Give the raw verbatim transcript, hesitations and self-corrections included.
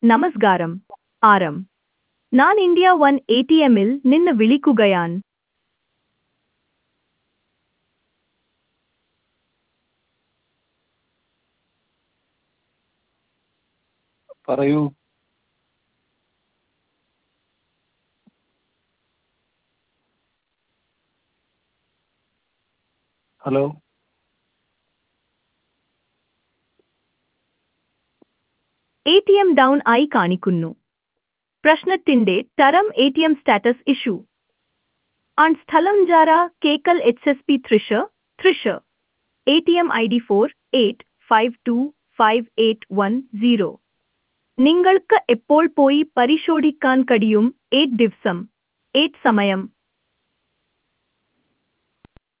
നമസ്കാരം ആരം ഞാൻ ഇന്ത്യ വൺ എ ടി എമ്മിൽ നിന്ന് വിളിക്കുകയാണ്. പറയൂ. Hello. A T M down ആയി കാണിക്കുന്നു. പ്രശ്നത്തിന്റെ തരം A T M status issue ആണ്. സ്ഥലം ജാര കേക്കൽ H S P Thrissur Thrissur. A T M I D four eight five two five eight one zero. നിങ്ങൾക്ക് എപ്പോൾ പോയി പരിശോധിക്കാൻ കഴിയും? എയ്റ്റ് ദിവസം എയ്റ്റ് സമയം